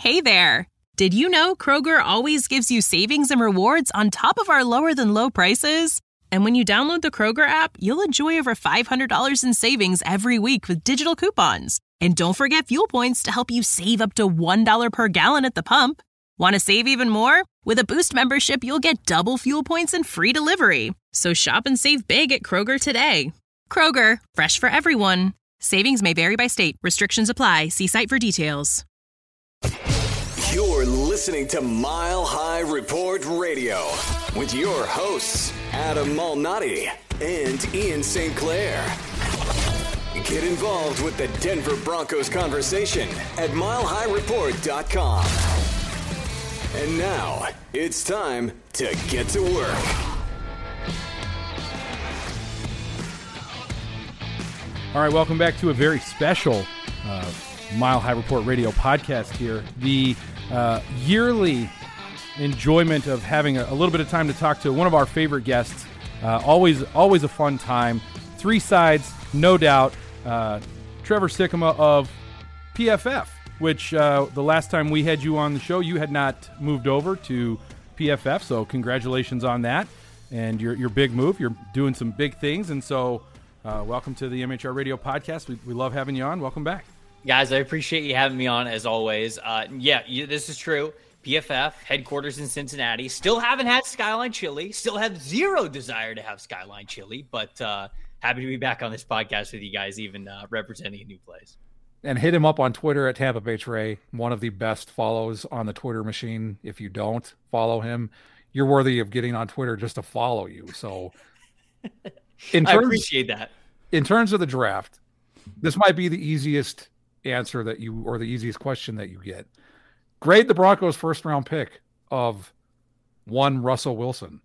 Hey there! Did you know Kroger always gives you savings and rewards on top of our lower-than-low prices? And when you download the Kroger app, you'll enjoy over $500 in savings every week with digital coupons. And don't forget fuel points to help you save up to $1 per gallon at the pump. Want to save even more? With a Boost membership, you'll get double fuel points and free delivery. So shop and save big at Kroger today. Kroger, fresh for everyone. Savings may vary by state. Restrictions apply. See site for details. You're listening to Mile High Report Radio with your hosts, Adam Malnati and Ian St. Clair. Get involved with the Denver Broncos conversation at milehighreport.com. And now it's time to get to work. All right, welcome back to a very special Mile High Report Radio podcast here. The yearly enjoyment of having a little bit of time to talk to one of our favorite guests. Always a fun time. Three sides, no doubt. Trevor Sikkema of PFF, which the last time we had you on the show, you had not moved over to PFF, so congratulations on that. And your big move. You're doing some big things, and so welcome to the MHR Radio podcast. We love having you on. Welcome back. Guys, I appreciate you having me on as always. This is true. PFF, headquarters in Cincinnati. Still haven't had Skyline Chili. Still have zero desire to have Skyline Chili, but happy to be back on this podcast with you guys, even representing a new place. And hit him up on Twitter at Tampa Bay Trey, one of the best follows on the Twitter machine. If you don't follow him, you're worthy of getting on Twitter just to follow you. So I appreciate that. In terms of the draft, this might be the easiest answer the easiest question that you get. Grade the Broncos' first round pick of one Russell Wilson.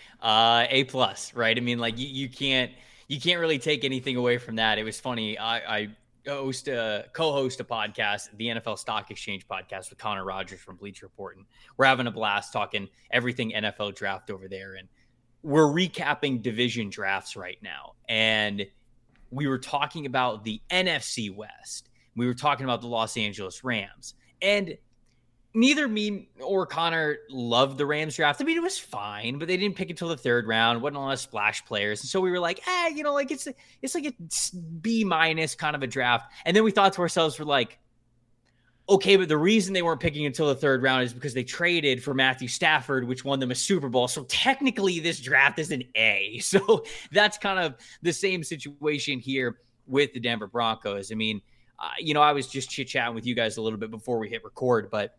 A+, right? I mean, like you can't really take anything away from that. It was funny. I co-host a podcast, the NFL Stock Exchange podcast with Connor Rogers from Bleacher Report, and we're having a blast talking everything NFL draft over there. And we're recapping division drafts right now. And we were talking about the NFC West. We were talking about the Los Angeles Rams. And neither me or Connor loved the Rams draft. I mean, it was fine, but they didn't pick until the third round. Wasn't a lot of splash players. And so we were like, it's like a B- kind of a draft. And then we thought to ourselves, we're like, okay, but the reason they weren't picking until the third round is because they traded for Matthew Stafford, which won them a Super Bowl. So technically this draft is an A. So that's kind of the same situation here with the Denver Broncos. I mean, I was just chit-chatting with you guys a little bit before we hit record, but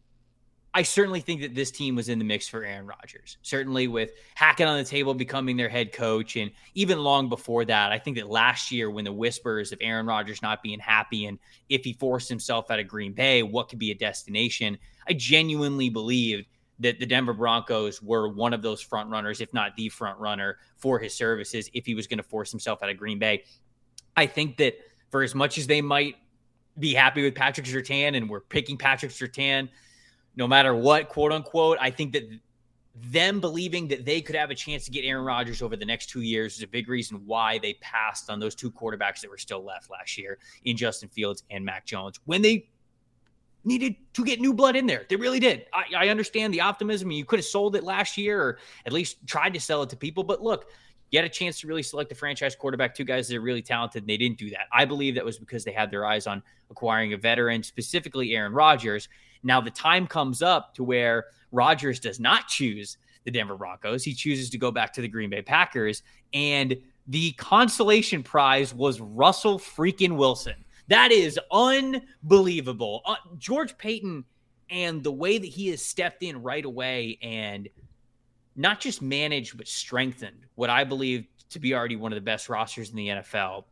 I certainly think that this team was in the mix for Aaron Rodgers. Certainly with Hackett on the table becoming their head coach, and even long before that, I think that last year when the whispers of Aaron Rodgers not being happy and if he forced himself out of Green Bay, what could be a destination, I genuinely believed that the Denver Broncos were one of those front runners, if not the front runner for his services if he was going to force himself out of Green Bay. I think that for as much as they might be happy with Patrick Surtain and we're picking Patrick Surtain no matter what, quote unquote, I think that them believing that they could have a chance to get Aaron Rodgers over the next 2 years is a big reason why they passed on those two quarterbacks that were still left last year in Justin Fields and Mac Jones when they needed to get new blood in there. They really did. I understand the optimism. You could have sold it last year or at least tried to sell it to people. But look, you had a chance to really select a franchise quarterback, two guys that are really talented, and they didn't do that. I believe that was because they had their eyes on acquiring a veteran, specifically Aaron Rodgers. Now the time comes up to where Rodgers does not choose the Denver Broncos. He chooses to go back to the Green Bay Packers, and the consolation prize was Russell freaking Wilson. That is unbelievable. George Paton and the way that he has stepped in right away and not just managed, but strengthened what I believe to be already one of the best rosters in the NFL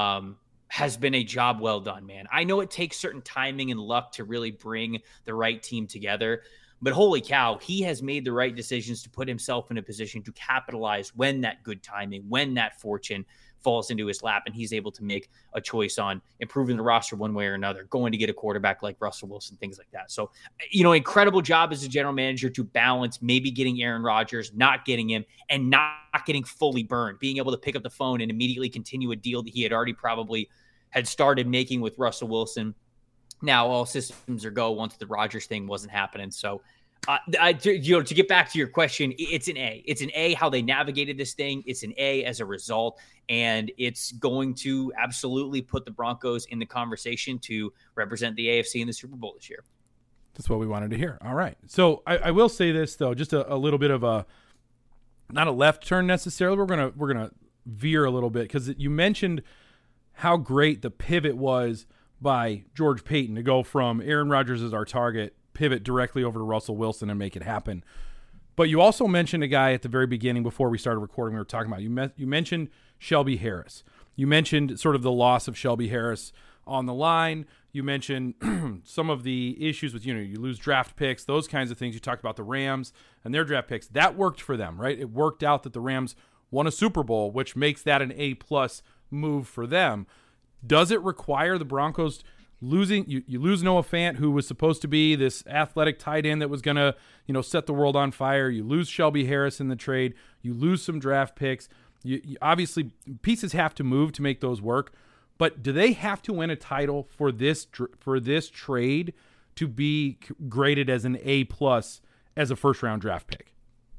has been a job well done, man. I know it takes certain timing and luck to really bring the right team together, but holy cow, he has made the right decisions to put himself in a position to capitalize when that good timing, when that fortune falls into his lap and he's able to make a choice on improving the roster one way or another, going to get a quarterback like Russell Wilson, things like that. So, incredible job as a general manager to balance maybe getting Aaron Rodgers, not getting him, and not getting fully burned, being able to pick up the phone and immediately continue a deal that he had already probably had started making with Russell Wilson Now all systems are go once the Rodgers thing wasn't happening. So, to get back to your question, it's an A. It's an A how they navigated this thing. It's an A as a result, and it's going to absolutely put the Broncos in the conversation to represent the AFC in the Super Bowl this year. That's what we wanted to hear. All right. So I will say this though, just a little bit of a, not a left turn necessarily. We're gonna veer a little bit because you mentioned how great the pivot was by George Paton to go from Aaron Rodgers as our target, pivot directly over to Russell Wilson and make it happen. But you also mentioned a guy at the very beginning before we started recording. We were talking about you mentioned Shelby Harris. You mentioned sort of the loss of Shelby Harris on the line. You mentioned some of the issues with, you lose draft picks, those kinds of things. You talked about the Rams and their draft picks. That worked for them, right? It worked out that the Rams won a Super Bowl, which makes that an A-plus move for them. Does it require the Broncos losing? You lose Noah Fant, who was supposed to be this athletic tight end that was going to, set the world on fire. You lose Shelby Harris in the trade. You lose some draft picks. You obviously, pieces have to move to make those work. But do they have to win a title for this trade to be graded as an A-plus as a first-round draft pick?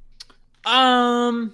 That's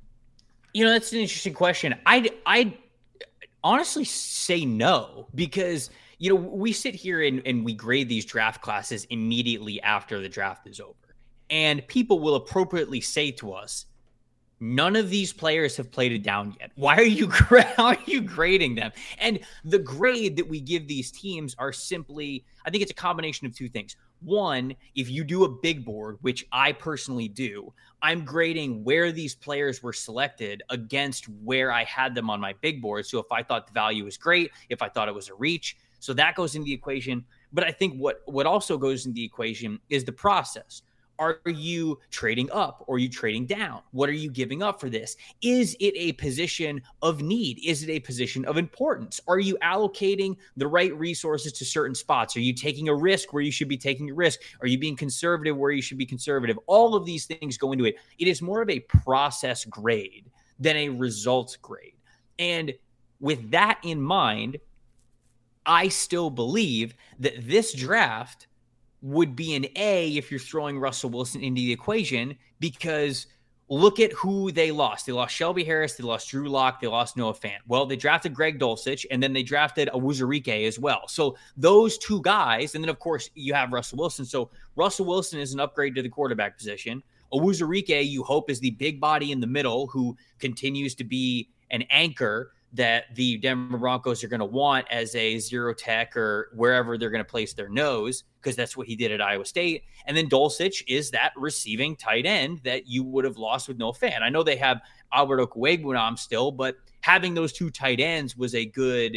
an interesting question. I'd honestly say no, because we sit here and we grade these draft classes immediately after the draft is over, and people will appropriately say to us, none of these players have played it down yet. How are you grading them? And the grade that we give these teams are simply, I think it's a combination of two things. One, if you do a big board, which I personally do, I'm grading where these players were selected against where I had them on my big board. So if I thought the value was great, if I thought it was a reach, so that goes into the equation. But I think what also goes into the equation is the process. Are you trading up or are you trading down? What are you giving up for this? Is it a position of need? Is it a position of importance? Are you allocating the right resources to certain spots? Are you taking a risk where you should be taking a risk? Are you being conservative where you should be conservative? All of these things go into it. It is more of a process grade than a results grade. And with that in mind, I still believe that this draft would be an A if you're throwing Russell Wilson into the equation, because look at who they lost. They lost Shelby Harris, they lost Drew Lock, they lost Noah Fant. Well, they drafted Greg Dulcich, and then they drafted Awuzurike as well. So those two guys, and then of course you have Russell Wilson. So Russell Wilson is an upgrade to the quarterback position. Awuzurike, you hope, is the big body in the middle who continues to be an anchor that the Denver Broncos are going to want as a zero tech or wherever they're going to place their nose, because that's what he did at Iowa State. And then Dulcich is that receiving tight end that you would have lost with Noah Fant. I know they have Albert Okwuegbunam still, but having those two tight ends was a good,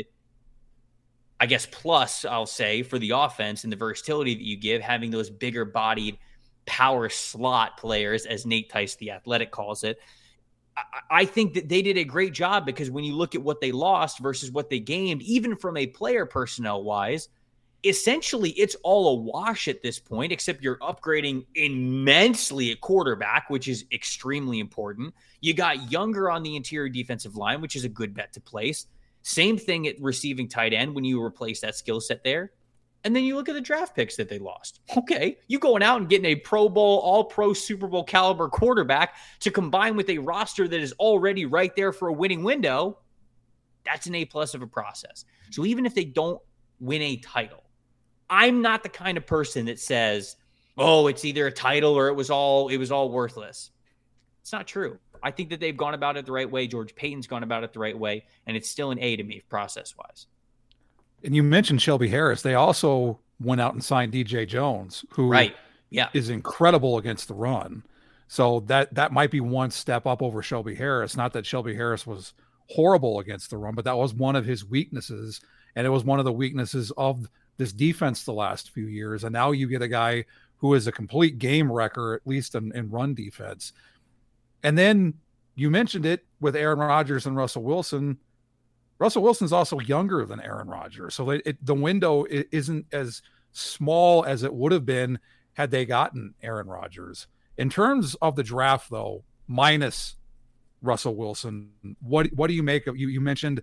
I guess, plus, I'll say, for the offense and the versatility that you give, having those bigger bodied power slot players, as Nate Tice, the Athletic, calls it. I think that they did a great job, because when you look at what they lost versus what they gained, even from a player personnel wise, essentially it's all a wash at this point, except you're upgrading immensely at quarterback, which is extremely important. You got younger on the interior defensive line, which is a good bet to place. Same thing at receiving tight end when you replace that skill set there. And then you look at the draft picks that they lost. Okay, you going out and getting a Pro Bowl, All-Pro, Super Bowl caliber quarterback to combine with a roster that is already right there for a winning window, that's an A-plus of a process. So even if they don't win a title, I'm not the kind of person that says, oh, it's either a title or it was all worthless. It's not true. I think that they've gone about it the right way. George Paton's gone about it the right way, and it's still an A to me process-wise. And you mentioned Shelby Harris. They also went out and signed DJ Jones, who is incredible against the run. So that might be one step up over Shelby Harris. Not that Shelby Harris was horrible against the run, but that was one of his weaknesses. And it was one of the weaknesses of this defense the last few years. And now you get a guy who is a complete game wrecker, at least in run defense. And then you mentioned it with Aaron Rodgers and Russell Wilson. Russell Wilson's also younger than Aaron Rodgers. So the window isn't as small as it would have been had they gotten Aaron Rodgers. In terms of the draft, though, minus Russell Wilson, what do you make of, you mentioned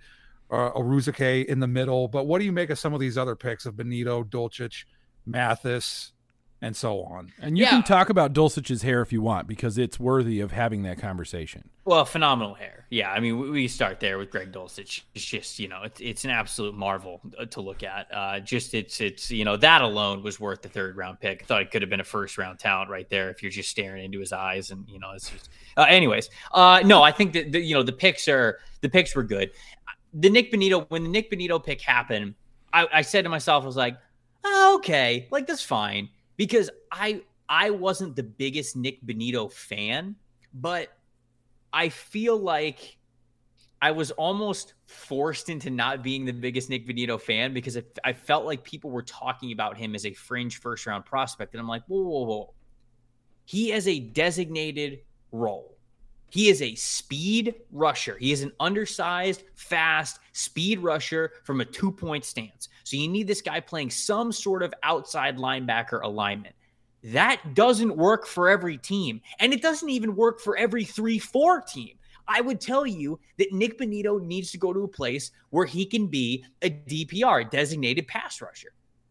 Aruzique in the middle. But what do you make of some of these other picks of Benito, Dulcich, Mathis, and so on? And you can talk about Dulcich's hair if you want, because it's worthy of having that conversation. Well, phenomenal hair. Yeah, I mean, we start there with Greg Dulcich. It's just, it's an absolute marvel to look at. It's that alone was worth the 3rd round pick. I thought it could have been a 1st round talent right there if you're just staring into his eyes. And, it's just, anyways. No, I think that, the picks were good. When the Nick Bonitto pick happened, I said to myself, I was like, oh, okay, like that's fine. Because I wasn't the biggest Nick Bonitto fan, but I feel like I was almost forced into not being the biggest Nick Bonitto fan because I felt like people were talking about him as a fringe 1st round prospect. And I'm like, whoa. He has a designated role. He is a speed rusher. He is an undersized, fast speed rusher from a 2-point stance. So you need this guy playing some sort of outside linebacker alignment. That doesn't work for every team. And it doesn't even work for every 3-4 team. I would tell you that Nick Bonitto needs to go to a place where he can be a DPR, designated pass rusher.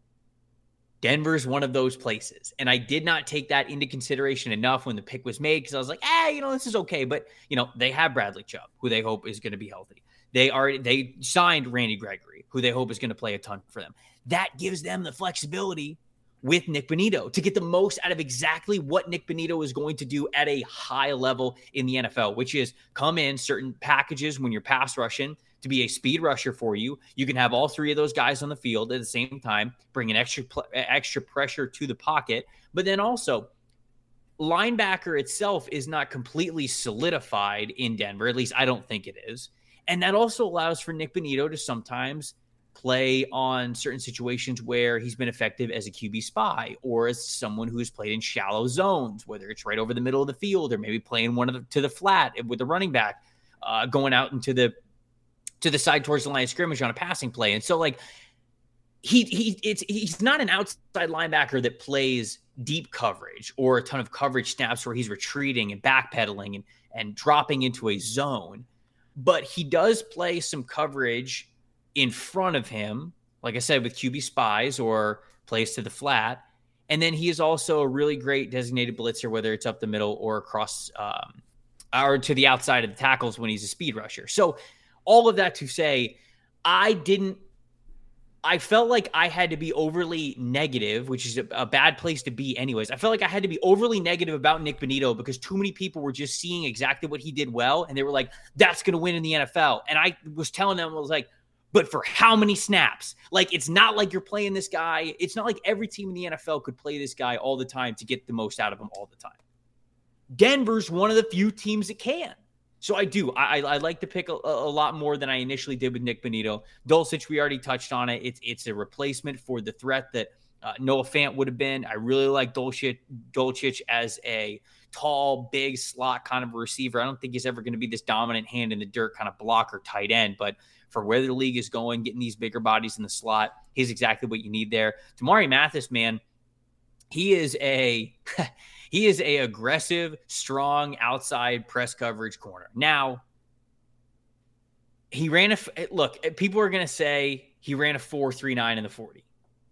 Denver's one of those places. And I did not take that into consideration enough when the pick was made because I was like, this is okay. But, they have Bradley Chubb, who they hope is going to be healthy. They signed Randy Gregory, who they hope is going to play a ton for them. That gives them the flexibility with Nick Bonitto to get the most out of exactly what Nick Bonitto is going to do at a high level in the NFL, which is come in certain packages when you're pass rushing to be a speed rusher for you. You can have all 3 of those guys on the field at the same time, bring an extra pressure to the pocket. But then also, linebacker itself is not completely solidified in Denver. At least I don't think it is. And that also allows for Nick Bonitto to sometimes play on certain situations where he's been effective as a QB spy or as someone who has played in shallow zones, whether it's right over the middle of the field or maybe playing to the flat with the running back, going out into the side towards the line of scrimmage on a passing play. And so like he's not an outside linebacker that plays deep coverage or a ton of coverage snaps where he's retreating and backpedaling and dropping into a zone, but he does play some coverage in front of him, like I said, with QB spies or plays to the flat. And then he is also a really great designated blitzer, whether it's up the middle or across or to the outside of the tackles when he's a speed rusher. So all of that to say, I felt like I had to be overly negative, which is a bad place to be anyways. I felt like I had to be overly negative about Nick Bonitto because too many people were just seeing exactly what he did well. And they were like, that's going to win in the NFL. And I was telling them, I was like, but for how many snaps? Like, it's not like you're playing this guy. It's not like every team in the NFL could play this guy all the time to get the most out of him all the time. Denver's one of the few teams that can. So I do. I like to pick a lot more than I initially did with Nick Bonitto. Dulcich, we already touched on it. It's a replacement for the threat that Noah Fant would have been. I really like Dulcich as a tall, big slot kind of a receiver. I don't think he's ever going to be this dominant hand in the dirt kind of blocker tight end, but for where the league is going, getting these bigger bodies in the slot, he's exactly what you need there. Damari Mathis, man, he is a aggressive, strong outside press coverage corner. Now, people are going to say he ran a 4.39 in the 40.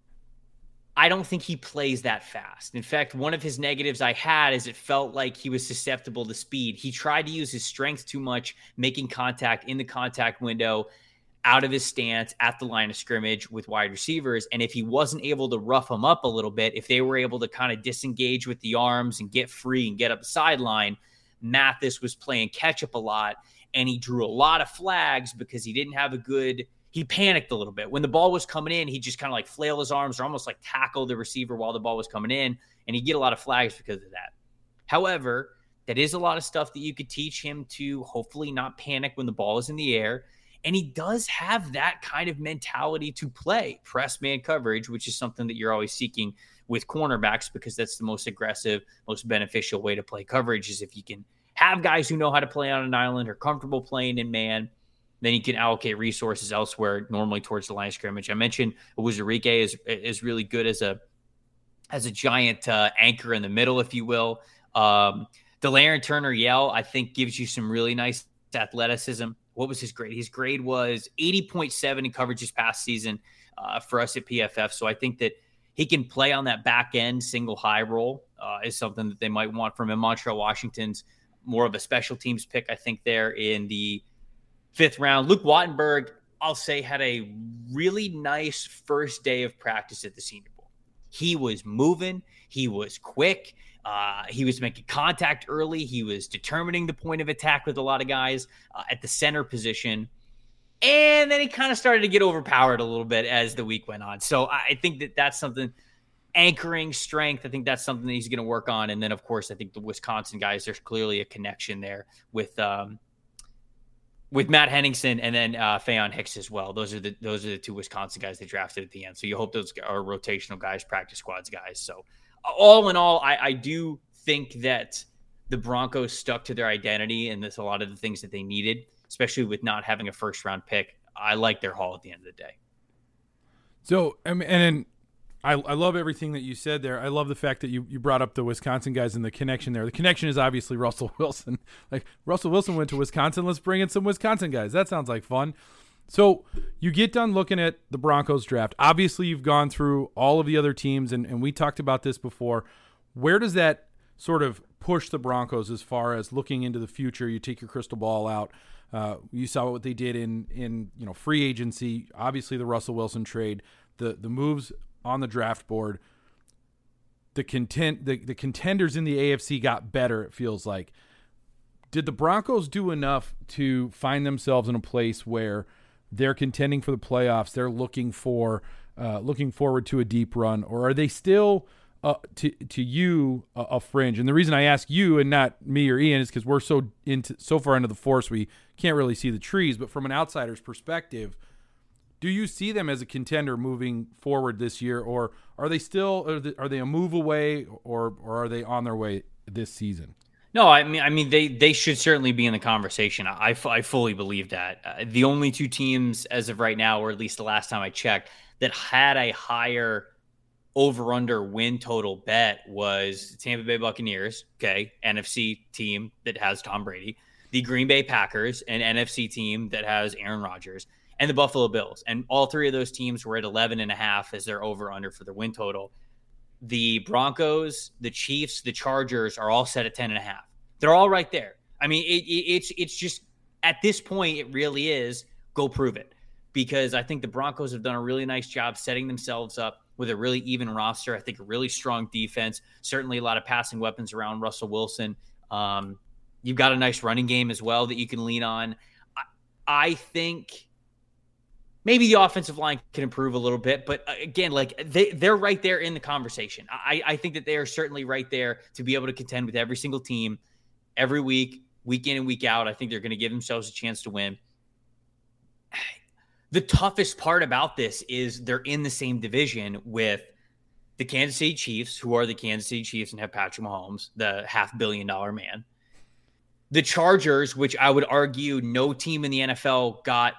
I don't think he plays that fast. In fact, one of his negatives I had is it felt like he was susceptible to speed. He tried to use his strength too much, making contact in the contact window, out of his stance at the line of scrimmage with wide receivers. And if he wasn't able to rough them up a little bit, if they were able to kind of disengage with the arms and get free and get up the sideline, Mathis was playing catch up a lot. And he drew a lot of flags because he didn't have he panicked a little bit. When the ball was coming in, he just kind of like flail his arms or almost like tackle the receiver while the ball was coming in. And he'd get a lot of flags because of that. However, that is a lot of stuff that you could teach him to hopefully not panic when the ball is in the air. And he does have that kind of mentality to play press man coverage, which is something that you're always seeking with cornerbacks because that's the most aggressive, most beneficial way to play coverage is if you can have guys who know how to play on an island, are comfortable playing in man, then you can allocate resources elsewhere, normally towards the line of scrimmage. I mentioned Aruzique is really good as a giant anchor in the middle, if you will. Delarrin Turner-Yell, I think, gives you some really nice athleticism what was his grade? His grade was 80.7 in coverage this past season for us at PFF. So I think that he can play on that back end single high role is something that they might want from him. Montreal Washington's more of a special teams pick, I think, there in the 5th round. Luke Wattenberg, I'll say, had a really nice first day of practice at the Senior Bowl. He was moving. He was quick. He was making contact early. He was determining the point of attack with a lot of guys at the center position. And then he kind of started to get overpowered a little bit as the week went on. So I think that that's something, anchoring strength, I think that's something that he's going to work on. And then, of course, I think the Wisconsin guys, there's clearly a connection there with Matt Henningsen and then Faion Hicks as well. Those are the 2 Wisconsin guys they drafted at the end. So you hope those are rotational guys, practice squads guys. So all in all, I do think that the Broncos stuck to their identity and that's a lot of the things that they needed, especially with not having a first-round pick. I like their haul at the end of the day. So, and then I love everything that you said there. I love the fact that you brought up the Wisconsin guys and the connection there. The connection is obviously Russell Wilson. Like, Russell Wilson went to Wisconsin. Let's bring in some Wisconsin guys. That sounds like fun. So you get done looking at the Broncos draft. Obviously, you've gone through all of the other teams, and we talked about this before. Where does that sort of push the Broncos as far as looking into the future? You take your crystal ball out. You saw what they did in free agency. Obviously, the Russell Wilson trade, the moves on the draft board. The contenders in the AFC got better, it feels like. Did the Broncos do enough to find themselves in a place where they're contending for the playoffs? They're looking forward to a deep run, or are they still to you a fringe? And the reason I ask you and not me or Ian is because we're so far into the forest we can't really see the trees. But from an outsider's perspective, do you see them as a contender moving forward this year, or are they still are they a move away, or are they on their way this season? No, I mean they should certainly be in the conversation. I fully believe that. The only 2 teams as of right now, or at least the last time I checked, that had a higher over-under win total bet was Tampa Bay Buccaneers, okay, NFC team that has Tom Brady, the Green Bay Packers, an NFC team that has Aaron Rodgers, and the Buffalo Bills. And all 3 of those teams were at 11.5 as their over-under for their win total. The Broncos, the Chiefs, the Chargers are all set at 10.5. They're all right there. I mean, it's just, at this point, it really is go prove it. Because I think the Broncos have done a really nice job setting themselves up with a really even roster. I think a really strong defense, certainly a lot of passing weapons around Russell Wilson. You've got a nice running game as well that you can lean on. I think maybe the offensive line can improve a little bit, but again, like they're right there in the conversation. I think that they are certainly right there to be able to contend with every single team every week, week in and week out. I think they're going to give themselves a chance to win. The toughest part about this is they're in the same division with the Kansas City Chiefs, who are the Kansas City Chiefs and have Patrick Mahomes, the $500 million man. The Chargers, which I would argue no team in the NFL got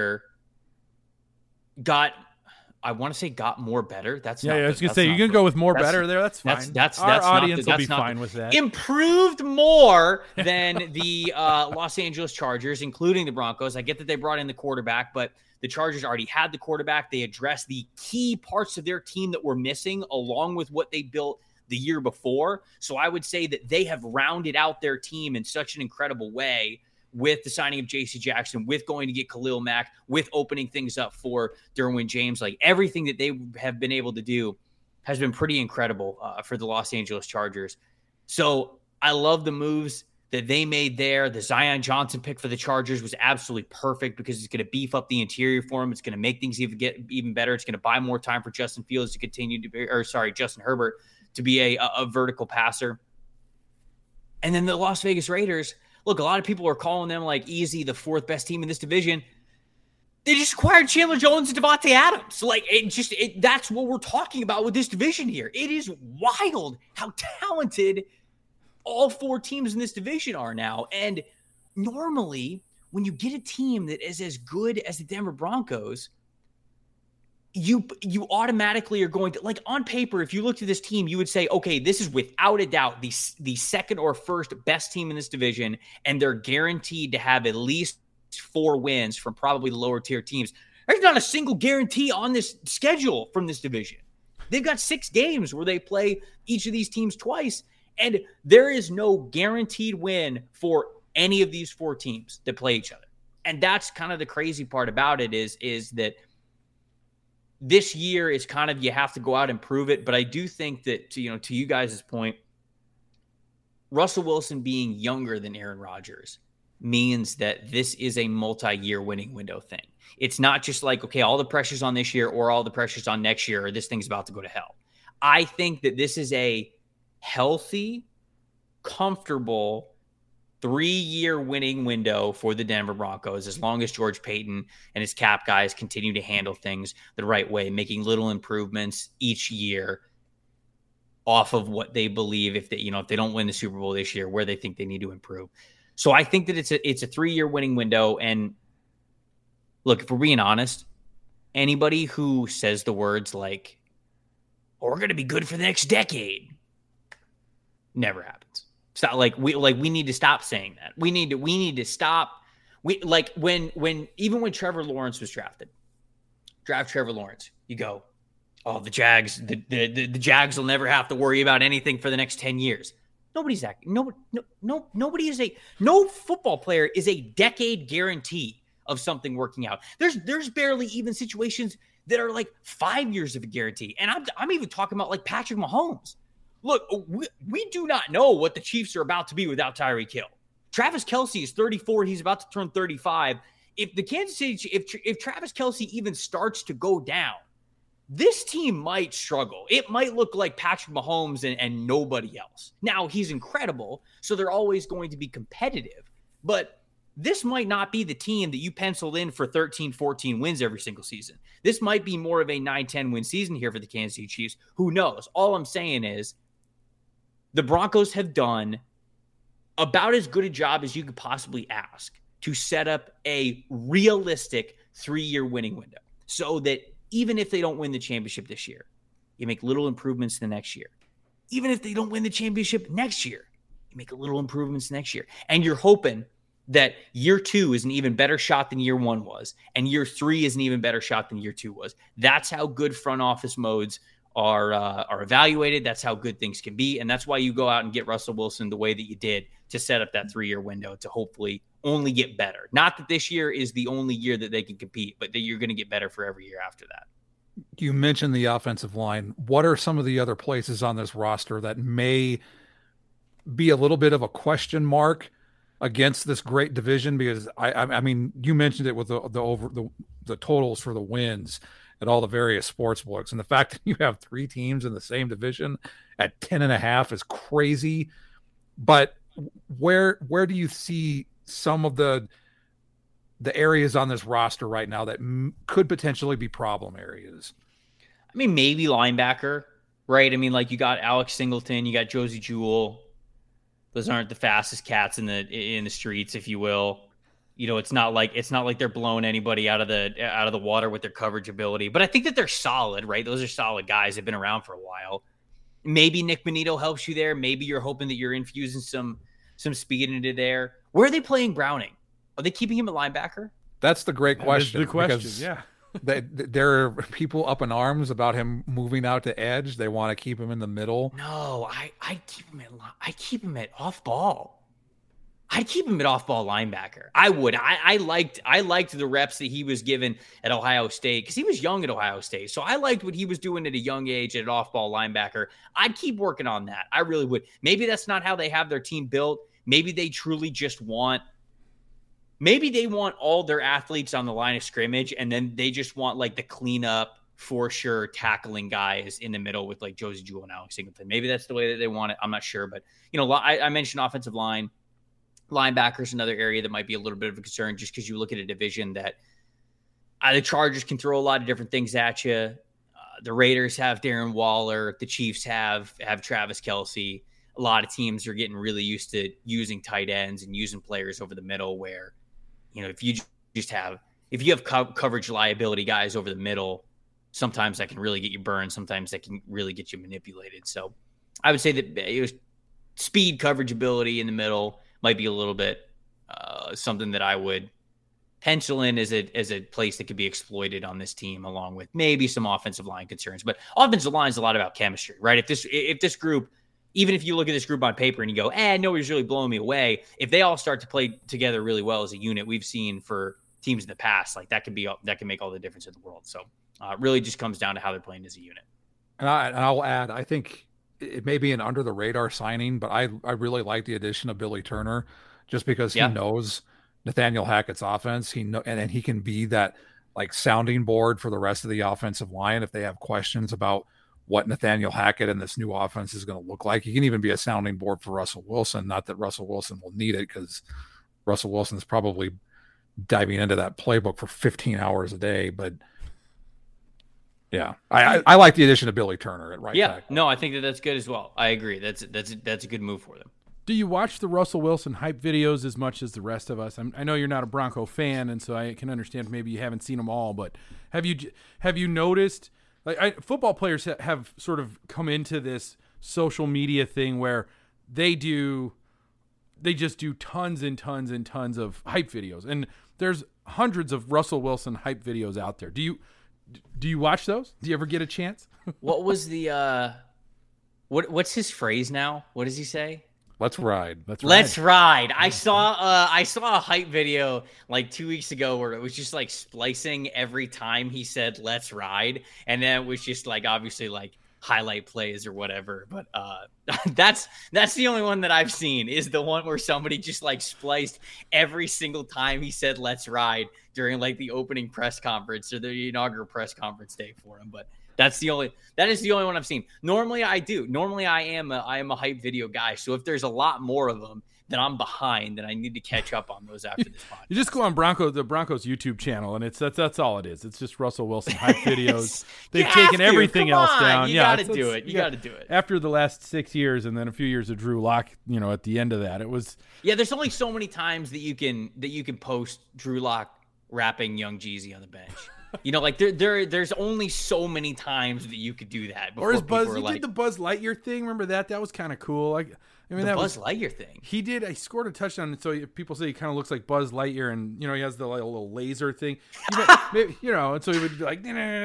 more better. That's I was going to say, you can go with more better there. That's fine. Our audience will be fine with that. Improved more than the Los Angeles Chargers, including the Broncos. I get that they brought in the quarterback, but the Chargers already had the quarterback. They addressed the key parts of their team that were missing, along with what they built the year before. So I would say that they have rounded out their team in such an incredible way with the signing of J.C. Jackson, with going to get Khalil Mack, with opening things up for Derwin James. Like, everything that they have been able to do has been pretty incredible for the Los Angeles Chargers. So I love the moves that they made there. The Zion Johnson pick for the Chargers was absolutely perfect because it's going to beef up the interior for him. It's going to make things even better. It's going to buy more time for Justin Fields to continue to be, Justin Herbert to be a vertical passer. And then the Las Vegas Raiders, look, a lot of people are calling them like easy the 4th best team in this division. They just acquired Chandler Jones and Devontae Adams. Like, that's what we're talking about with this division here. It is wild how talented all 4 teams in this division are now. And normally, when you get a team that is as good as the Denver Broncos, you automatically are going to, like, on paper, if you looked at this team, you would say, okay, this is without a doubt the second or first best team in this division, and they're guaranteed to have at least 4 wins from probably the lower tier teams. There's not a single guarantee on this schedule from this division. They've got 6 games where they play each of these teams twice, and there is no guaranteed win for any of these 4 teams that play each other. And that's kind of the crazy part about it is that this year is kind of, you have to go out and prove it. But I do think that, to you guys' point, Russell Wilson being younger than Aaron Rodgers means that this is a multi-year winning window thing. It's not just like, okay, all the pressure's on this year or all the pressure's on next year or this thing's about to go to hell. I think that this is a healthy, comfortable 3-year winning window for the Denver Broncos, as long as George Paton and his cap guys continue to handle things the right way, making little improvements each year off of what they believe if they don't win the Super Bowl this year, where they think they need to improve. So I think that it's a 3-year winning window. And look, if we're being honest, anybody who says the words like, "Oh, we're going to be good for the next decade," never happens. It's not like we need to stop saying that. We need to stop. Even when Trevor Lawrence was drafted, draft Trevor Lawrence, you go, "Oh, the Jags, the Jags will never have to worry about anything for the next 10 years. Nobody's that. No football player is a decade guarantee of something working out. There's barely even situations that are like 5 years of a guarantee. And I'm even talking about like Patrick Mahomes. Look, we do not know what the Chiefs are about to be without Tyreek Hill. Travis Kelce is 34. He's about to turn 35. If the Kansas City, if Travis Kelce even starts to go down, this team might struggle. It might look like Patrick Mahomes and nobody else. Now, he's incredible, so they're always going to be competitive. But this might not be the team that you penciled in for 13, 14 wins every single season. This might be more of a 9-10 win season here for the Kansas City Chiefs. Who knows? All I'm saying is the Broncos have done about as good a job as you could possibly ask to set up a realistic 3-year winning window so that even if they don't win the championship this year, you make little improvements the next year. Even if they don't win the championship next year, you make little improvements next year. And you're hoping that year 2 is an even better shot than year 1 was, and year 3 is an even better shot than year 2 was. That's how good front office modes are evaluated. That's how good things can be. And that's why you go out and get Russell Wilson the way that you did to set up that 3-year window to hopefully only get better. Not that this year is the only year that they can compete, but that you're going to get better for every year after that. You mentioned the offensive line. What are some of the other places on this roster that may be a little bit of a question mark against this great division? Because I mean, you mentioned it with the totals for the wins at all the various sports books, and the fact that you have 3 teams in the same division at 10.5 is crazy. But where do you see some of the areas on this roster right now that could potentially be problem areas? I mean, maybe linebacker, right? I mean, like, you got Alex Singleton, you got Josie Jewell. Those aren't the fastest cats in the streets, if you will. It's not like they're blowing anybody out of the water with their coverage ability. But I think that they're solid, right? Those are solid guys. They've been around for a while. Maybe Nick Bonito helps you there. Maybe you're hoping that you're infusing some speed into there. Where are they playing Browning? Are they keeping him at linebacker? That's the great question. That's the question, yeah. There are people up in arms about him moving out to edge. They want to keep him in the middle. No, I keep him at off ball. I'd keep him at off-ball linebacker. I would. I liked the reps that he was given at Ohio State because he was young at Ohio State. So I liked what he was doing at a young age at an off-ball linebacker. I'd keep working on that. I really would. Maybe that's not how they have their team built. Maybe they truly just want – maybe they want all their athletes on the line of scrimmage, and then they just want like the cleanup, for sure, tackling guys in the middle with like Josie Jewell and Alex Singleton. Maybe that's the way that they want it. I'm not sure. But, I mentioned offensive line. Linebacker is another area that might be a little bit of a concern just because you look at a division that the Chargers can throw a lot of different things at you. The Raiders have Darren Waller. The Chiefs have Travis Kelce. A lot of teams are getting really used to using tight ends and using players over the middle where, if you have coverage liability guys over the middle, sometimes that can really get you burned. Sometimes that can really get you manipulated. So I would say that it was speed, coverage ability in the middle might be a little bit something that I would pencil in as a place that could be exploited on this team, along with maybe some offensive line concerns. But offensive line is a lot about chemistry, right? If this group, even if you look at this group on paper and you go, nobody's really blowing me away, if they all start to play together really well as a unit, we've seen for teams in the past, like that can make all the difference in the world. So it really just comes down to how they're playing as a unit. And I'll add, I think it may be an under the radar signing, but I really like the addition of Billy Turner, just because he knows Nathaniel Hackett's offense. And he can be that like sounding board for the rest of the offensive line if they have questions about what Nathaniel Hackett and this new offense is going to look like. He can even be a sounding board for Russell Wilson. Not that Russell Wilson will need it, because Russell Wilson's probably diving into that playbook for 15 hours a day. But yeah, I like the addition of Billy Turner at right tackle. No, I think that's good as well. I agree. That's a good move for them. Do you watch the Russell Wilson hype videos as much as the rest of us? I know you're not a Bronco fan, and so I can understand maybe you haven't seen them all. But have you noticed? Like football players have sort of come into this social media thing where they just do tons and tons and tons of hype videos, and there's hundreds of Russell Wilson hype videos out there. Do you watch those? Do you ever get a chance? What was the what's his phrase now? What does he say? Let's ride. Let's ride. I saw a hype video like 2 weeks ago where it was just like splicing every time he said "let's ride," and then it was just like obviously like highlight plays or whatever. But that's the only one that I've seen, is the one where somebody just like spliced every single time he said "let's ride" during like the opening press conference or the inaugural press conference day for him. But that is the only one I've seen. Normally I am a hype video guy. So if there's a lot more of them, then I'm behind, and I need to catch up on those after this podcast. You just go on the Broncos YouTube channel, and that's all it is. It's just Russell Wilson hype videos. They've taken everything else down. You got to do it. You got to do it. After the last 6 years, and then a few years of Drew Lock, at the end of that, it was. Yeah, there's only so many times that you can post Drew Lock rapping Young Jeezy on the bench. Like there's only so many times that you could do that. Or his Buzz, did the Buzz Lightyear thing. Remember that? That was kind of cool. That Buzz Lightyear thing. He did. He scored a touchdown. So people say he kind of looks like Buzz Lightyear, and he has the little laser thing. Maybe, and so he would be like,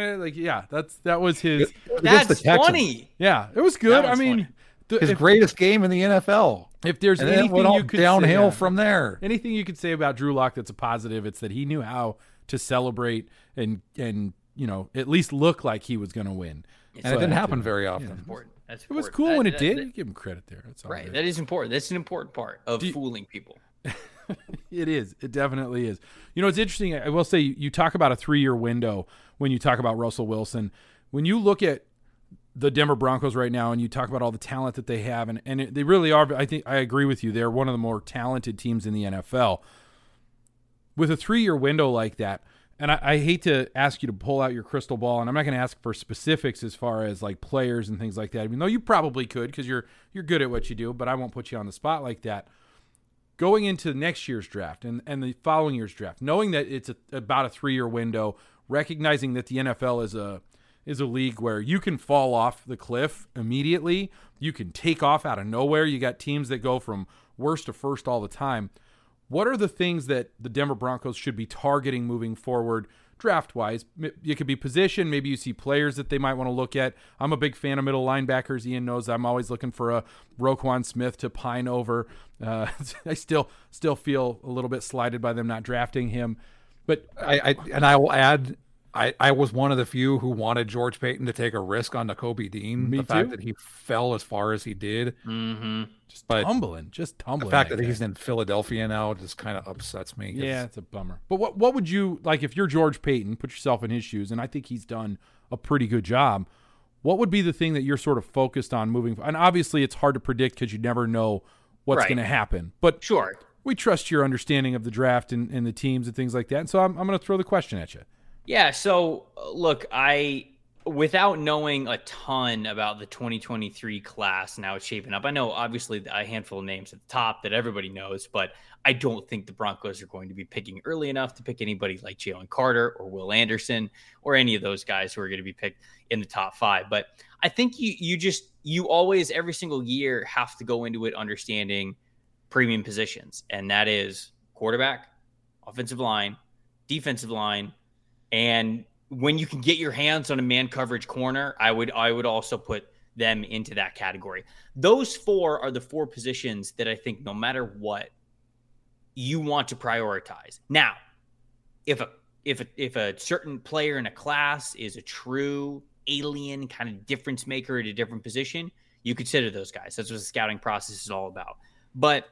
that was his. That's funny. Yeah, it was good. His greatest game in the NFL. If there's anything you could downhill from there, anything you could say about Drew Lock that's a positive, it's that he knew how to celebrate and at least look like he was going to win. And it didn't happen very often. That's important. It was cool when it did. Give him credit there. That's all right. That is important. That's an important part of fooling people. It is. It definitely is. It's interesting. I will say, you talk about a 3-year window when you talk about Russell Wilson. When you look at the Denver Broncos right now and you talk about all the talent that they have, and they really are, I think I agree with you. They're one of the more talented teams in the NFL. With a 3-year window like that, and I hate to ask you to pull out your crystal ball, and I'm not going to ask for specifics as far as like players and things like that, even though you probably could because you're good at what you do, but I won't put you on the spot like that. Going into next year's draft and the following year's draft, knowing that it's about a 3-year window, recognizing that the NFL is a league where you can fall off the cliff immediately, you can take off out of nowhere. You got teams that go from worst to first all the time. What are the things that the Denver Broncos should be targeting moving forward draft-wise? It could be position. Maybe you see players that they might want to look at. I'm a big fan of middle linebackers. Ian knows I'm always looking for a Roquan Smith to pine over. I still feel a little bit slighted by them not drafting him. But I will add, I was one of the few who wanted George Paton to take a risk on Nakobe Dean. Me the too. Fact that he fell as far as he did. Mm-hmm. Just tumbling. The fact that he's in Philadelphia now just kind of upsets me. Yeah, it's a bummer. But what would you, like, if you're George Paton, put yourself in his shoes, and I think he's done a pretty good job, what would be the thing that you're sort of focused on moving? And obviously it's hard to predict because you never know what's going to happen. But sure, we trust your understanding of the draft and the teams and things like that. And so I'm going to throw the question at you. Yeah, so look, without knowing a ton about the 2023 class and how it's shaping up, I know obviously a handful of names at the top that everybody knows, but I don't think the Broncos are going to be picking early enough to pick anybody like Jalen Carter or Will Anderson or any of those guys who are going to be picked in the top 5. But I think you always, every single year, have to go into it understanding premium positions, and that is quarterback, offensive line, defensive line, and when you can get your hands on a man coverage corner, I would also put them into that category. Those 4 are the 4 positions that I think no matter what, you want to prioritize. Now, if a certain player in a class is a true alien kind of difference maker at a different position, you consider those guys. That's what the scouting process is all about. But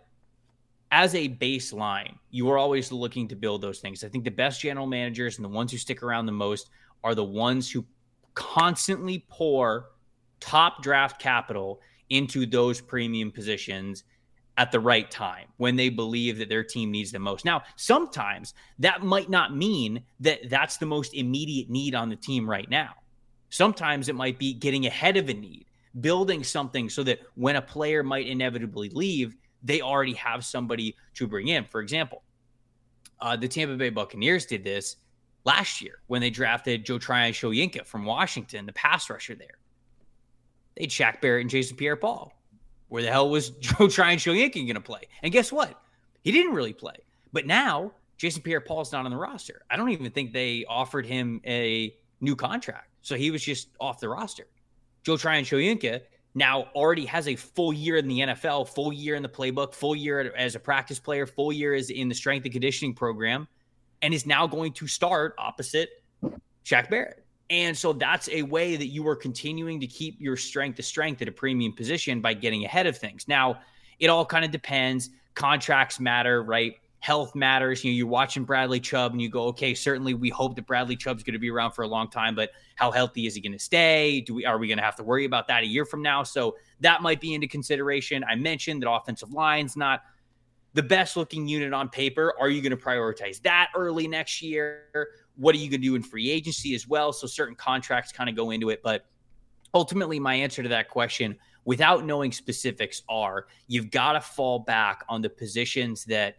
as a baseline, you are always looking to build those things. I think the best general managers and the ones who stick around the most are the ones who constantly pour top draft capital into those premium positions at the right time when they believe that their team needs the most. Now, sometimes that might not mean that that's the most immediate need on the team right now. Sometimes it might be getting ahead of a need, building something so that when a player might inevitably leave, they already have somebody to bring in. For example, the Tampa Bay Buccaneers did this last year when they drafted Joe Tryon-Shoyinka from Washington, the pass rusher there. They had Shaq Barrett and Jason Pierre-Paul. Where the hell was Joe Tryon-Shoyinka going to play? And guess what? He didn't really play. But now, Jason Pierre-Paul's not on the roster. I don't even think they offered him a new contract. So he was just off the roster. Joe Tryon-Shoyinka now already has a full year in the NFL, full year in the playbook, full year as a practice player, full year as in the strength and conditioning program, and is now going to start opposite Shaq Barrett. And so that's a way that you are continuing to keep your strength to strength at a premium position by getting ahead of things. Now, it all kind of depends. Contracts matter, right? Health matters. You're watching Bradley Chubb and you go, okay, certainly we hope that Bradley Chubb's going to be around for a long time, but how healthy is he going to stay? Are we going to have to worry about that a year from now? So that might be into consideration. I mentioned that offensive line's not the best looking unit on paper. Are you going to prioritize that early next year? What are you going to do in free agency as well? So certain contracts kind of go into it. But ultimately, my answer to that question, without knowing specifics, are you've got to fall back on the positions that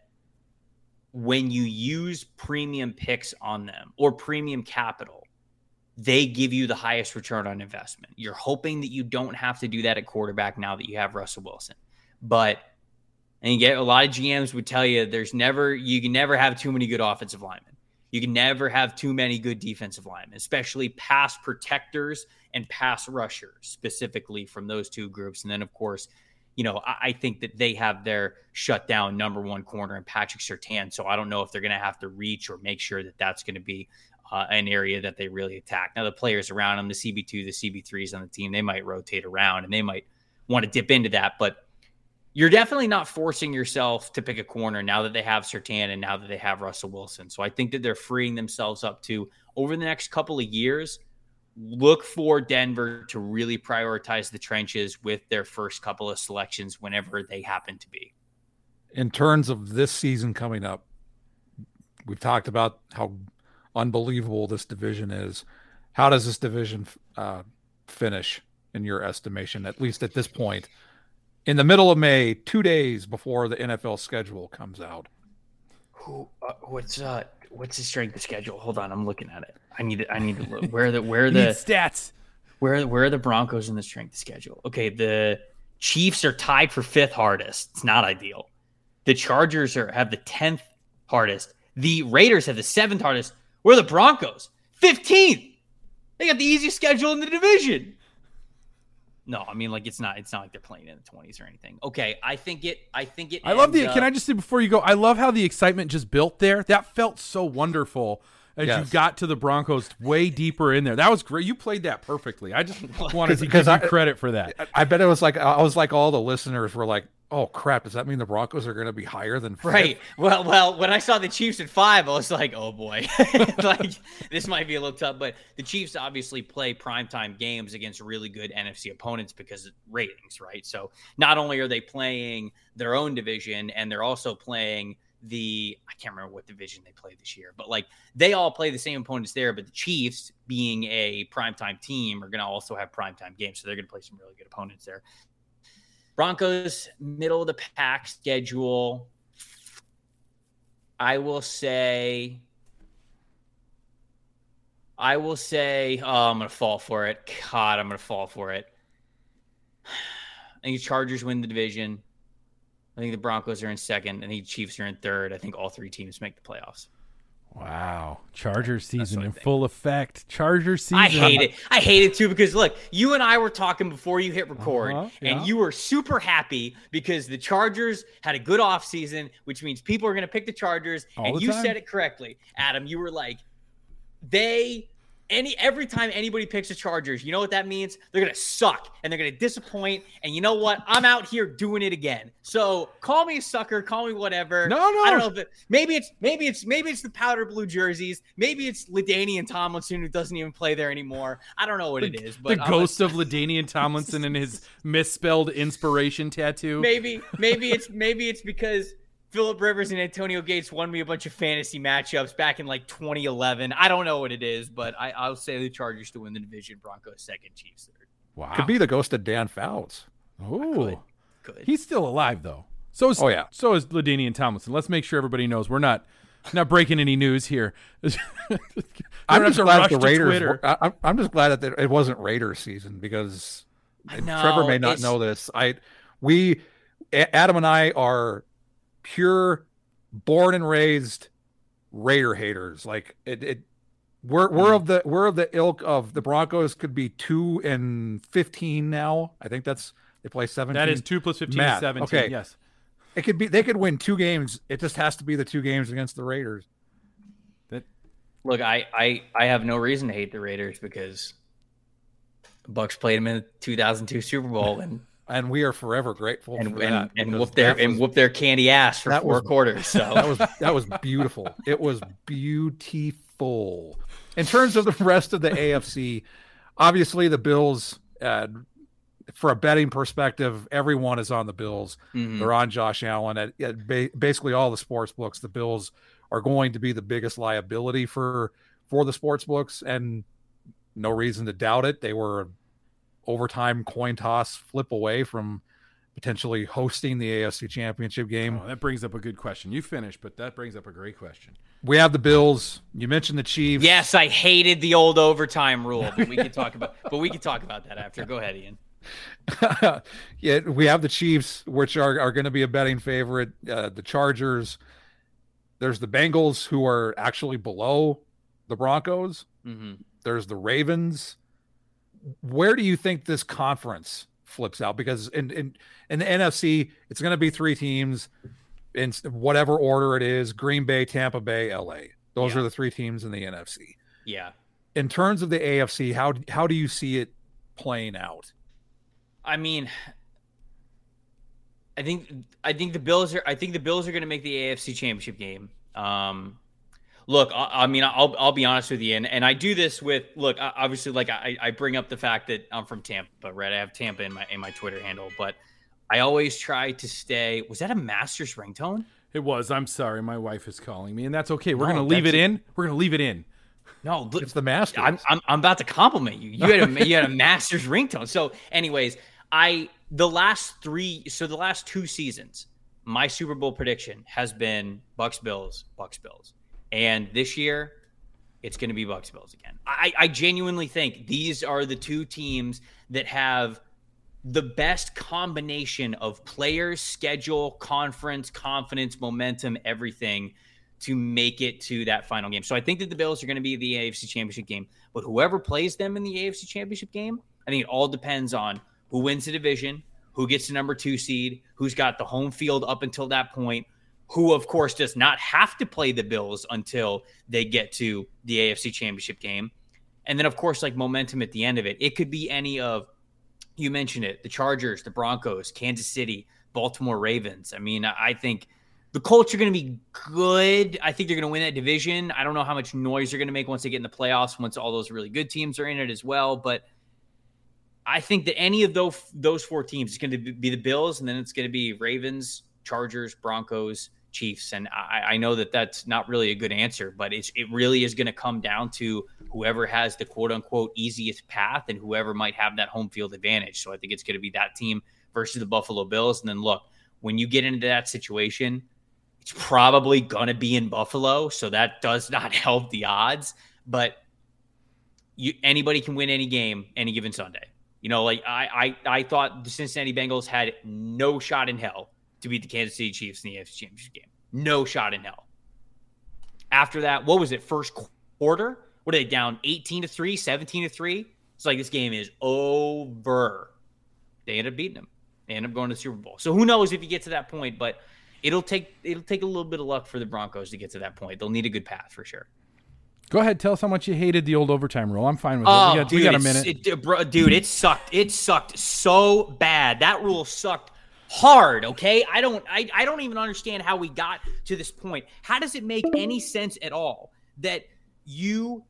when you use premium picks on them or premium capital, they give you the highest return on investment. You're hoping that you don't have to do that at quarterback now that you have Russell Wilson. But and you get a lot of GMs would tell you you can never have too many good offensive linemen. You can never have too many good defensive linemen, especially pass protectors and pass rushers, specifically from those two groups. And then, of course, I think that they have their shutdown number one corner in Patrick Surtain. So I don't know if they're going to have to reach or make sure that that's going to be an area that they really attack. Now, the players around them, the CB2, the CB3s on the team, they might rotate around and they might want to dip into that. But you're definitely not forcing yourself to pick a corner now that they have Surtain and now that they have Russell Wilson. So I think that they're freeing themselves up to, over the next couple of years, look for Denver to really prioritize the trenches with their first couple of selections whenever they happen to be. In terms of this season coming up, we've talked about how unbelievable this division is. How does this division finish in your estimation, at least at this point? In the middle of May, 2 days before the NFL schedule comes out. What's the strength of schedule? Hold on, I'm looking at it. I need to look. Where are the stats? Where are the Broncos in the strength of schedule? Okay, the Chiefs are tied for 5th hardest. It's not ideal. The Chargers have the 10th hardest. The Raiders have the 7th hardest. Where are the Broncos? 15th. They got the easiest schedule in the division. No, I mean, like, it's not like they're playing in the 20s or anything. Okay, I think it. I love can I just say before you go, I love how the excitement just built there. That felt so wonderful as you got to the Broncos way deeper in there. That was great. You played that perfectly. I just wanted to give you credit for that. I bet it was like, I was like all the listeners were like, oh crap, does that mean the Broncos are going to be higher than 5? Right. Well, when I saw the Chiefs at 5, I was like, oh boy, like this might be a little tough. But the Chiefs obviously play primetime games against really good NFC opponents because of ratings, right? So not only are they playing their own division, and they're also playing I can't remember what division they play this year, but like they all play the same opponents there. But the Chiefs, being a primetime team, are going to also have primetime games, so they're going to play some really good opponents there. Broncos, middle of the pack schedule. I will say, oh, I'm going to fall for it. God, I'm going to fall for it. I think the Chargers win the division. I think the Broncos are in 2nd. I think the Chiefs are in 3rd. I think all 3 teams make the playoffs. Wow. Chargers season in full effect. Chargers season. I hate it. I hate it too because look, you and I were talking before you hit record, and you were super happy because the Chargers had a good offseason, which means people are going to pick the Chargers. And you said it correctly, Adam. You were like, every time anybody picks the Chargers, you know what that means? They're going to suck and they're going to disappoint. And you know what? I'm out here doing it again. So call me a sucker, call me whatever. No. I don't know. Maybe it's the powder blue jerseys. Maybe it's LaDainian Tomlinson who doesn't even play there anymore. I don't know what it is. But the ghost of LaDainian Tomlinson and his misspelled inspiration tattoo. Maybe it's because Phillip Rivers and Antonio Gates won me a bunch of fantasy matchups back in like 2011. I don't know what it is, but I'll say the Chargers to win the division, Broncos second, Chiefs third. Wow. Could be the ghost of Dan Fouts. Oh, could. He's still alive though. So is LaDainian Tomlinson. Let's make sure everybody knows we're not breaking any news here. I'm just glad the Raiders. I'm just glad that it wasn't Raiders season because Trevor may not know this. Adam and I are pure born and raised Raider haters. Like we're of the ilk of the Broncos could be 2-15 now. I think they play 17. That is 2 + 15 is 17. Okay. Yes. They could win 2 games. It just has to be the 2 games against the Raiders. Look, I have no reason to hate the Raiders because the Bucs played them in the 2002 Super Bowl and we are forever grateful for that. And whoop their candy ass for 4 quarters. So that was beautiful. It was beautiful. In terms of the rest of the AFC, obviously the Bills, for a betting perspective, everyone is on the Bills. Mm-hmm. They're on Josh Allen at basically all the sports books. The Bills are going to be the biggest liability for the sports books, and no reason to doubt it. They were overtime coin toss flip away from potentially hosting the AFC Championship game. Oh, that brings up a good question. You finished, but that brings up a great question. We have the Bills. You mentioned the Chiefs. Yes, I hated the old overtime rule, but we could talk about that after. Go ahead, Ian. Yeah, we have the Chiefs, which are going to be a betting favorite. The Chargers. There's the Bengals, who are actually below the Broncos. Mm-hmm. There's the Ravens. Where do you think this conference flips out? Because in the NFC, it's going to be 3 teams in whatever order it is: Green Bay, Tampa Bay, LA. Those are the 3 teams in the NFC. Yeah. In terms of the AFC, how do you see it playing out? I mean, I think the Bills are going to make the AFC Championship game. Look, I mean, I'll be honest with you, and I do this with, look, obviously, like I bring up the fact that I'm from Tampa, right? I have Tampa in my Twitter handle, but I always try to stay. Was that a Masters ringtone? It was. I'm sorry, my wife is calling me, and that's okay. We're gonna leave it in. We're gonna leave it in. No, look, it's the Masters. I'm about to compliment you. You had a Masters ringtone. So, anyways, the last 2 seasons, my Super Bowl prediction has been Bucs Bills. And this year, it's going to be Bucs Bills again. I genuinely think these are the 2 teams that have the best combination of players, schedule, conference, confidence, momentum, everything to make it to that final game. So I think that the Bills are going to be the AFC Championship game. But whoever plays them in the AFC Championship game, I think it all depends on who wins the division, who gets the number 2 seed, who's got the home field up until that point, who, of course, does not have to play the Bills until they get to the AFC Championship game. And then, of course, like momentum at the end of it. It could be any of, you mentioned it, the Chargers, the Broncos, Kansas City, Baltimore Ravens. I mean, I think the Colts are going to be good. I think they're going to win that division. I don't know how much noise they're going to make once they get in the playoffs, once all those really good teams are in it as well. But I think that any of those 4 teams is going to be the Bills, and then it's going to be Ravens, Chargers, Broncos, Chiefs. And I know that that's not really a good answer, but it really is going to come down to whoever has the quote unquote easiest path and whoever might have that home field advantage. So I think it's going to be that team versus the Buffalo Bills. And then look, when you get into that situation, it's probably going to be in Buffalo. So that does not help the odds, but anybody can win any game any given Sunday. You know, like I thought the Cincinnati Bengals had no shot in hell to beat the Kansas City Chiefs in the AFC Championship game. No shot in hell. After that, what was it? First quarter? What are they down 18-3, 17-3? It's like this game is over. They end up beating them. They end up going to the Super Bowl. So who knows if you get to that point, but it'll take a little bit of luck for the Broncos to get to that point. They'll need a good path for sure. Go ahead, tell us how much you hated the old overtime rule. I'm fine with it. We got a minute. Dude, it sucked. It sucked so bad. That rule sucked hard, okay? I don't even understand how we got to this point. How does it make any sense at all that you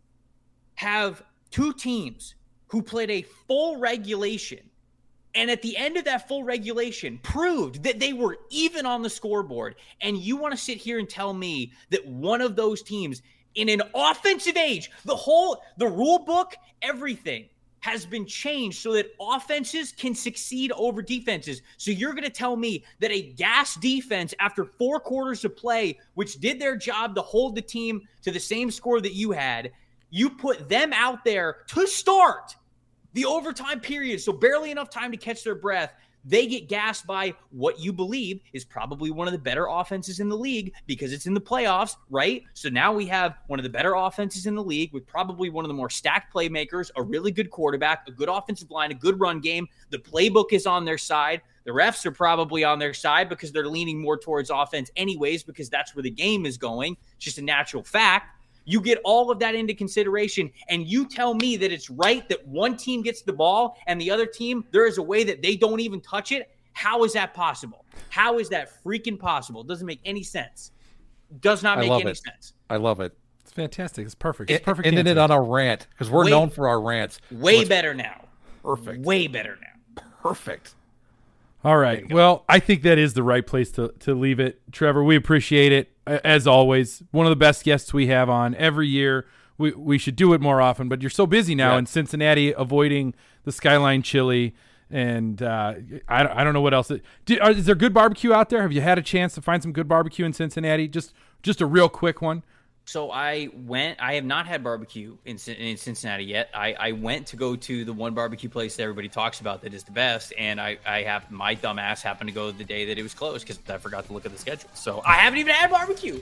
have two teams who played a full regulation and at the end of that full regulation proved that they were even on the scoreboard, and you want to sit here and tell me that one of those teams in an offensive age, the rule book, everything has been changed so that offenses can succeed over defenses. So you're going to tell me that a gas defense after 4 quarters of play, which did their job to hold the team to the same score that you had, you put them out there to start the overtime period, so barely enough time to catch their breath. They get gassed by what you believe is probably one of the better offenses in the league because it's in the playoffs, right? So now we have one of the better offenses in the league with probably one of the more stacked playmakers, a really good quarterback, a good offensive line, a good run game. The playbook is on their side. The refs are probably on their side because they're leaning more towards offense anyways because that's where the game is going. It's just a natural fact. You get all of that into consideration, and you tell me that it's right that one team gets the ball and the other team, there is a way that they don't even touch it. How is that possible? How is that freaking possible? It doesn't make any sense. Does not make any sense. I love it. It's fantastic. It's perfect. It's perfect. Ended it on a rant because we're known for our rants. Way better now. Perfect. Way better now. Perfect. All right. Well, I think that is the right place to leave it. Trevor, we appreciate it. As always, one of the best guests we have on every year. We should do it more often, but you're so busy now in Cincinnati avoiding the Skyline Chili. And I don't know what else. Is there good barbecue out there? Have you had a chance to find some good barbecue in Cincinnati? Just a real quick one. So I have not had barbecue in Cincinnati yet. I went to go to the one barbecue place that everybody talks about that is the best, and my dumb ass happened to go the day that it was closed because I forgot to look at the schedule. So I haven't even had barbecue.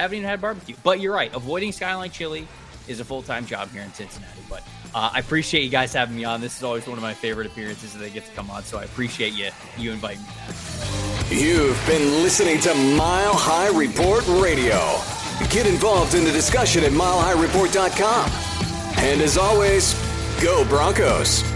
But you're right. Avoiding Skyline Chili is a full-time job here in Cincinnati. But I appreciate you guys having me on. This is always one of my favorite appearances that I get to come on, so I appreciate you inviting me back. You've been listening to Mile High Report Radio. Get involved in the discussion at milehighreport.com. And as always, go Broncos.